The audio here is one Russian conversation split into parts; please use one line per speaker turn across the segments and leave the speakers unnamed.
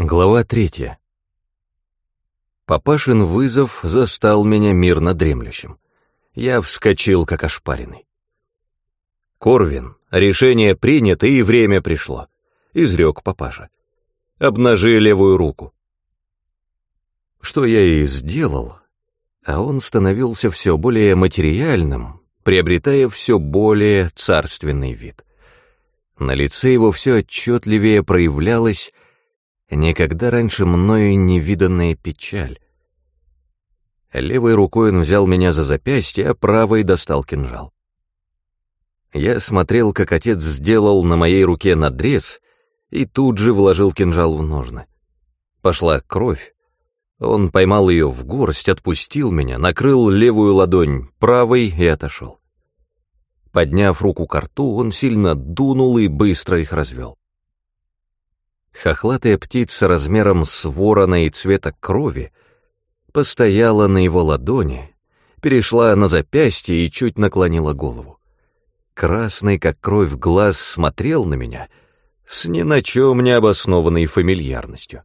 Глава 3. Папашин вызов застал меня мирно дремлющим. Я вскочил, как ошпаренный. «Корвин, решение принято, и время пришло», — изрек папаша. «Обнажи левую руку». Что я и сделал, а он становился все более материальным, приобретая все более царственный вид. На лице его все отчетливее проявлялась никогда раньше мною невиданная печаль. Левой рукой он взял меня за запястье, а правой достал кинжал. Я смотрел, как отец сделал на моей руке надрез, и тут же вложил кинжал в ножны. Пошла кровь. Он поймал ее в горсть, отпустил меня, накрыл левую ладонь правой и отошел. Подняв руку ко рту, он сильно дунул и быстро их развел. Хохлатая птица размером с ворона и цвета крови постояла на его ладони, перешла на запястье и чуть наклонила голову. Красный, как кровь, глаз смотрел на меня с ни на чем не обоснованной фамильярностью.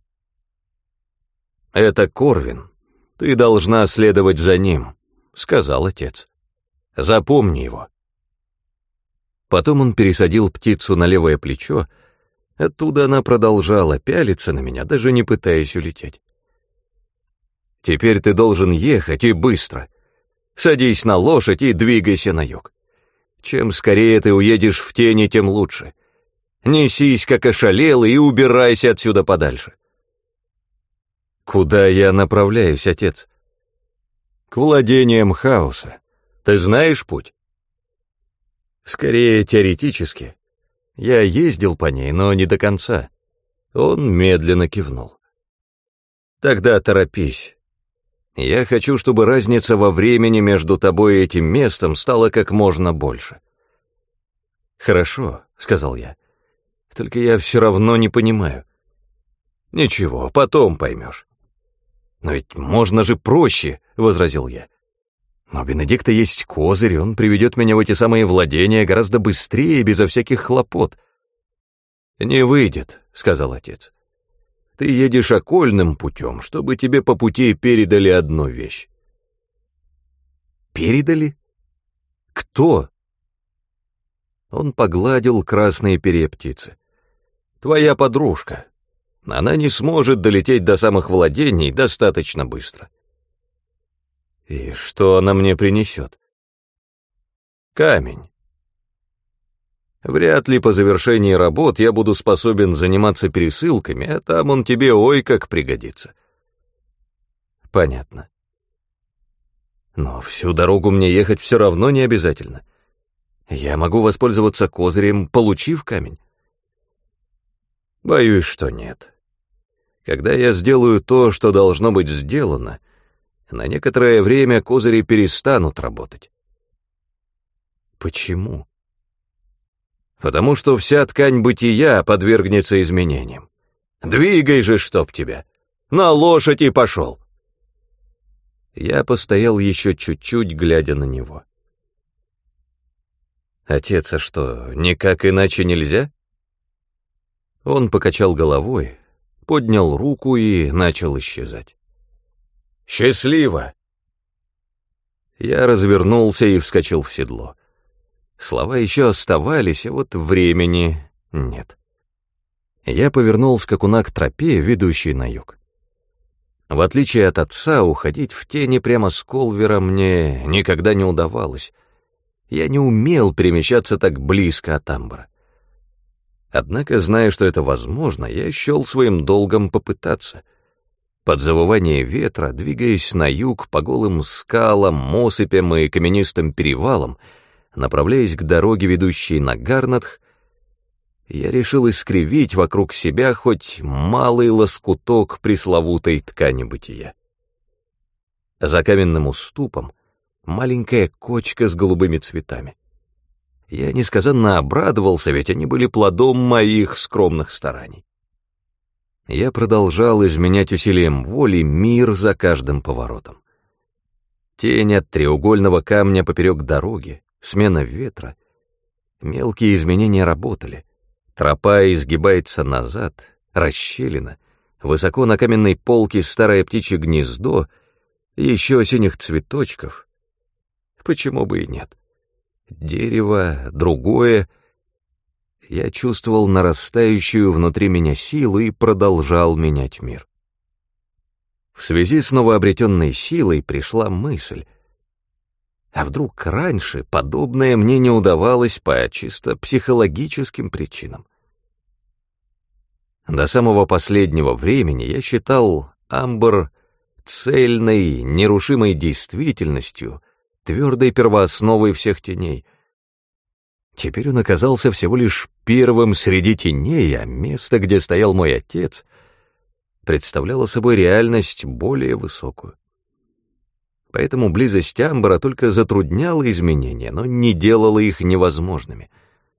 «Это Корвин, ты должна следовать за ним», — сказал отец. «Запомни его». Потом он пересадил птицу на левое плечо. Оттуда она продолжала пялиться на меня, даже не пытаясь улететь. «Теперь ты должен ехать, и быстро. Садись на лошадь и двигайся на юг. Чем скорее ты уедешь в тени, тем лучше. Несись, как ошалелый, и убирайся отсюда подальше». «Куда я направляюсь, отец?» «К владениям хаоса. Ты знаешь путь?» «Скорее теоретически. Я ездил по ней, но не до конца». Он медленно кивнул. «Тогда торопись. Я хочу, чтобы разница во времени между тобой и этим местом стала как можно больше». «Хорошо», — сказал я. «Только я все равно не понимаю». «Ничего, потом поймешь». «Но ведь можно же проще», — возразил я. «Но у Бенедикта есть козырь, он приведет меня в эти самые владения гораздо быстрее, безо всяких хлопот». «Не выйдет», — сказал отец. «Ты едешь окольным путем, чтобы тебе по пути передали одну вещь». «Передали? Кто?» Он погладил красные перья птицы. «Твоя подружка. Она не сможет долететь до самых владений достаточно быстро». «И что она мне принесет?» «Камень. Вряд ли по завершении работ я буду способен заниматься пересылками, а там он тебе ой как пригодится». «Понятно. Но всю дорогу мне ехать все равно не обязательно. Я могу воспользоваться козырем, получив камень?» «Боюсь, что нет. Когда я сделаю то, что должно быть сделано, на некоторое время козыри перестанут работать». «Почему?» «Потому что вся ткань бытия подвергнется изменениям. Двигай же, чтоб тебя! На лошадь и пошел!» Я постоял еще чуть-чуть, глядя на него. «Отец, а что, никак иначе нельзя?» Он покачал головой, поднял руку и начал исчезать. «Счастливо!» Я развернулся и вскочил в седло. Слова еще оставались, а вот времени нет. Я повернул скакуна к тропе, ведущей на юг. В отличие от отца, уходить в тени прямо с Колвера мне никогда не удавалось. Я не умел перемещаться так близко от амбара. Однако, зная, что это возможно, я счел своим долгом попытаться. Под завывание ветра, двигаясь на юг по голым скалам, осыпям и каменистым перевалам, направляясь к дороге, ведущей на Гарнатх, я решил искривить вокруг себя хоть малый лоскуток пресловутой ткани бытия. За каменным уступом маленькая кочка с голубыми цветами. Я несказанно обрадовался, ведь они были плодом моих скромных стараний. Я продолжал изменять усилием воли мир за каждым поворотом. Тень от треугольного камня поперек дороги, смена ветра. Мелкие изменения работали. Тропа изгибается назад, расщелина. высоко на каменной полке старое птичье гнездо, еще синих цветочков. Почему бы и нет? Дерево, другое. Я чувствовал нарастающую внутри меня силу и продолжал менять мир. В связи с новообретенной силой пришла мысль: а вдруг раньше подобное мне не удавалось по чисто психологическим причинам? До самого последнего времени я считал амбр цельной, нерушимой действительностью, твердой первоосновой всех теней. Теперь он оказался всего лишь первым среди теней, а место, где стоял мой отец, представляло собой реальность более высокую. Поэтому близость амбра только затрудняла изменения, но не делала их невозможными.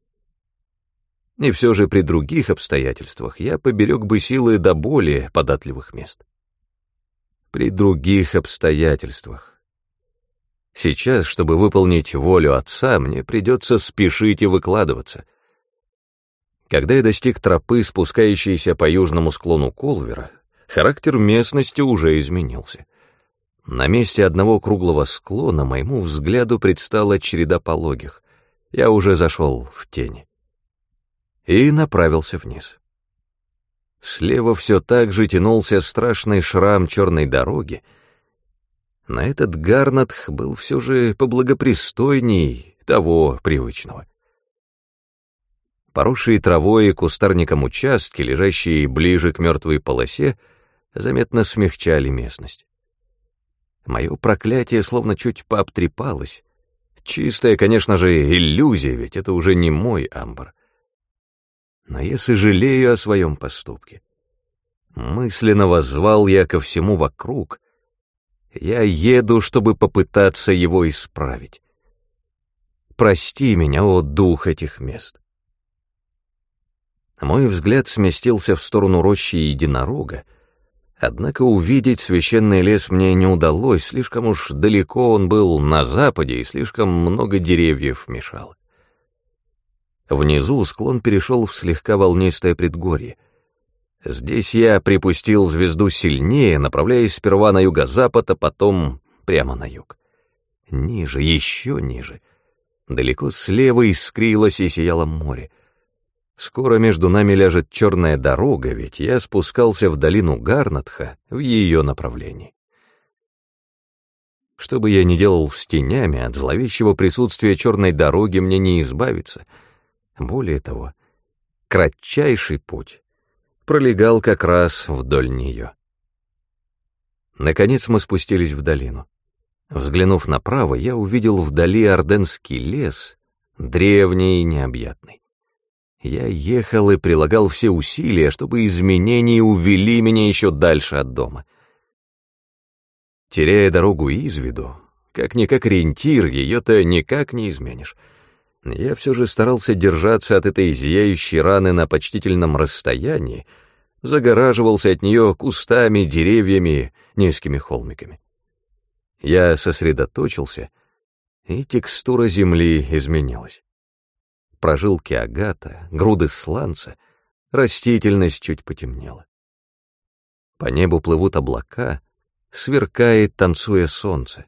И все же при других обстоятельствах я поберег бы силы до более податливых мест. При других обстоятельствах. Сейчас, чтобы выполнить волю отца, мне придется спешить и выкладываться. Когда я достиг тропы, спускающейся по южному склону Колвера, характер местности уже изменился. На месте одного круглого склона моему взгляду предстала череда пологих. Я уже зашел в тени и направился вниз. Слева все так же тянулся страшный шрам черной дороги. На этот Гарнатх был все же поблагопристойней того привычного. Поросшие травой и кустарником участки, лежащие ближе к мертвой полосе, заметно смягчали местность. Мое проклятие словно чуть пообтрепалось. Чистая, конечно же, иллюзия, ведь это уже не мой амбр. Но я сожалею о своем поступке. Мысленно воззвал я ко всему вокруг. Я еду, чтобы попытаться его исправить. Прости меня, о дух этих мест. Мой взгляд сместился в сторону рощи единорога, однако увидеть священный лес мне не удалось, слишком уж далеко он был на западе и слишком много деревьев мешало. Внизу склон перешел в слегка волнистое предгорье. Здесь я припустил звезду сильнее, направляясь сперва на юго-запад, а потом прямо на юг. Ниже, еще ниже. Далеко слева искрилось и сияло море. Скоро между нами ляжет черная дорога, ведь я спускался в долину Гарнатха в ее направлении. Что бы я ни делал с тенями, от зловещего присутствия черной дороги мне не избавиться. Более того, кратчайший путь пролегал как раз вдоль нее. Наконец мы спустились в долину. Взглянув направо, я увидел вдали орденский лес, древний и необъятный. Я ехал и прилагал все усилия, чтобы изменения увели меня еще дальше от дома. Теряя дорогу из виду, как-никак ориентир, ее-то никак не изменишь. Я все же старался держаться от этой зияющей раны на почтительном расстоянии, загораживался от нее кустами, деревьями, низкими холмиками. Я сосредоточился, и текстура земли изменилась. Прожилки агата, груды сланца, растительность чуть потемнела. По небу плывут облака, сверкает, танцуя солнце.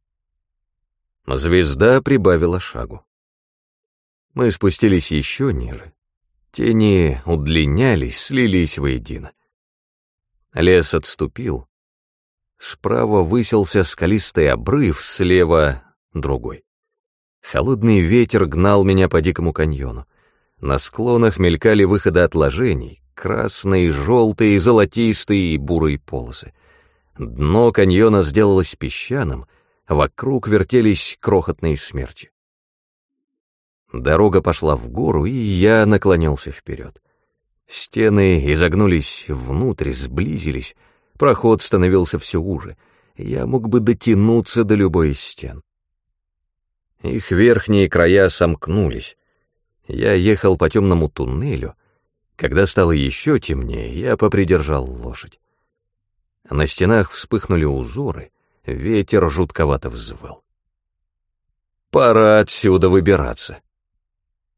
Звезда прибавила шагу. Мы спустились еще ниже. Тени удлинялись, слились воедино. Лес отступил. Справа высился скалистый обрыв, слева — другой. Холодный ветер гнал меня по дикому каньону. На склонах мелькали выходы отложений, красные, желтые, золотистые и бурые полосы. Дно каньона сделалось песчаным, вокруг вертелись крохотные смерчи. Дорога пошла в гору, и я наклонился вперед. Стены изогнулись внутрь, сблизились, проход становился все уже. Я мог бы дотянуться до любой из стен. Их верхние края сомкнулись. Я ехал по темному туннелю. Когда стало еще темнее, я попридержал лошадь. На стенах вспыхнули узоры, ветер жутковато взвыл. Пора отсюда выбираться.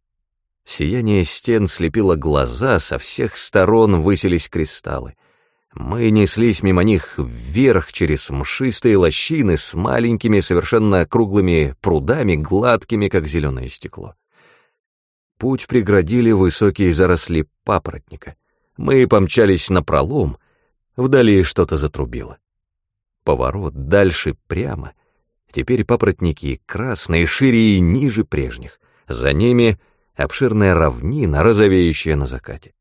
Сияние стен слепило глаза, со всех сторон высились кристаллы. Мы неслись мимо них вверх через мшистые лощины с маленькими, совершенно круглыми прудами, гладкими, как зеленое стекло. Путь преградили высокие заросли папоротника. Мы помчались напролом, вдали что-то затрубило. Поворот, дальше прямо. Теперь папоротники красные, шире и ниже прежних. За ними обширная равнина, розовеющая на закате.